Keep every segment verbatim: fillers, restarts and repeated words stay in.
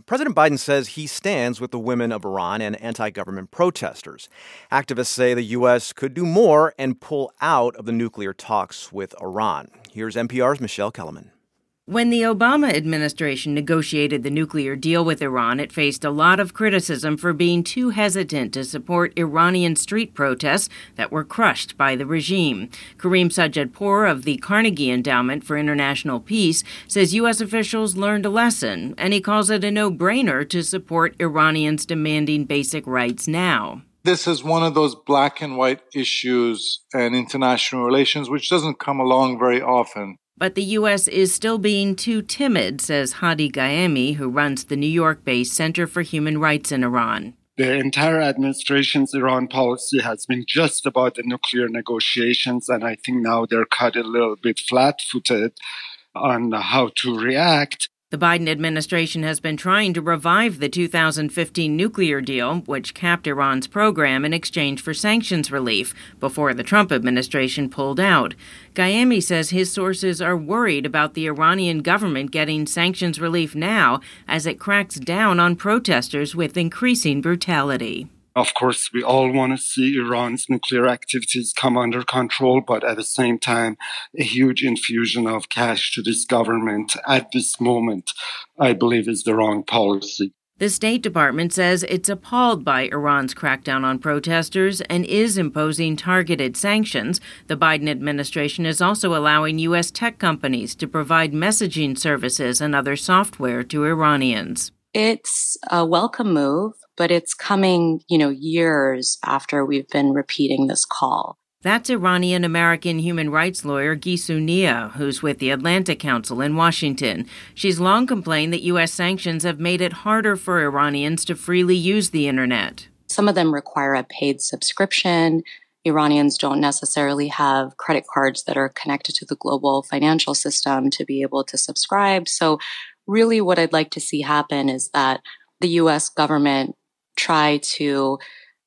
President Biden says he stands with the women of Iran and anti-government protesters. Activists say the U S could do more and pull out of the nuclear talks with Iran. Here's N P R's Michelle Kellerman. When the Obama administration negotiated the nuclear deal with Iran, it faced a lot of criticism for being too hesitant to support Iranian street protests that were crushed by the regime. Kareem Sajjadpour of the Carnegie Endowment for International Peace says U S officials learned a lesson, and he calls it a no-brainer to support Iranians demanding basic rights now. This is one of those black and white issues in international relations which doesn't come along very often. But the U S is still being too timid, says Hadi Gaemi, who runs the New York-based Center for Human Rights in Iran. The entire administration's Iran policy has been just about the nuclear negotiations, and I think now they're cut a little bit flat-footed on how to react. The Biden administration has been trying to revive the two thousand fifteen nuclear deal, which capped Iran's program in exchange for sanctions relief, before the Trump administration pulled out. Gaemi says his sources are worried about the Iranian government getting sanctions relief now as it cracks down on protesters with increasing brutality. Of course, we all want to see Iran's nuclear activities come under control, but at the same time, a huge infusion of cash to this government at this moment, I believe, is the wrong policy. The State Department says it's appalled by Iran's crackdown on protesters and is imposing targeted sanctions. The Biden administration is also allowing U S tech companies to provide messaging services and other software to Iranians. It's a welcome move, but it's coming, you know, years after we've been repeating this call. That's Iranian-American human rights lawyer Gisu Nia, who's with the Atlantic Council in Washington. She's long complained that U S sanctions have made it harder for Iranians to freely use the internet. Some of them require a paid subscription. Iranians don't necessarily have credit cards that are connected to the global financial system to be able to subscribe. So really what I'd like to see happen is that the U S government try to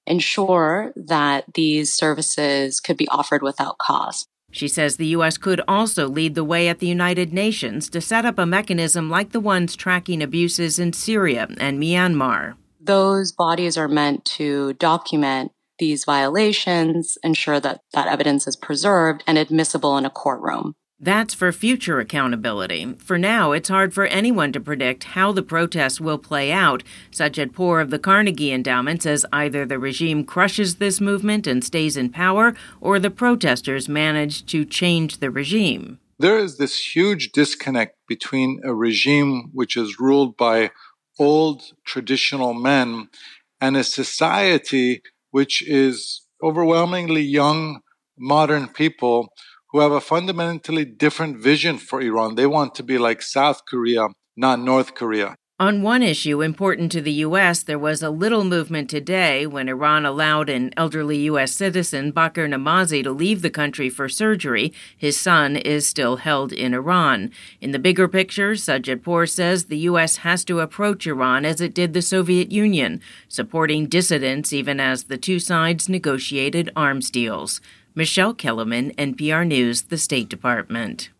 ensure that these services could be offered without cost. She says the U S could also lead the way at the United Nations to set up a mechanism like the ones tracking abuses in Syria and Myanmar. Those bodies are meant to document these violations, ensure that that evidence is preserved and admissible in a courtroom. That's for future accountability. For now, it's hard for anyone to predict how the protests will play out. Sajjadpour of the Carnegie Endowment says either the regime crushes this movement and stays in power, or the protesters manage to change the regime. There is this huge disconnect between a regime which is ruled by old traditional men and a society which is overwhelmingly young, modern people who have a fundamentally different vision for Iran. They want to be like South Korea, not North Korea. On one issue important to the U S, there was a little movement today when Iran allowed an elderly U S citizen, Bakr Namazi, to leave the country for surgery. His son is still held in Iran. In the bigger picture, Sajjadpour says the U S has to approach Iran as it did the Soviet Union, supporting dissidents even as the two sides negotiated arms deals. Michelle Kellerman, N P R News, the State Department.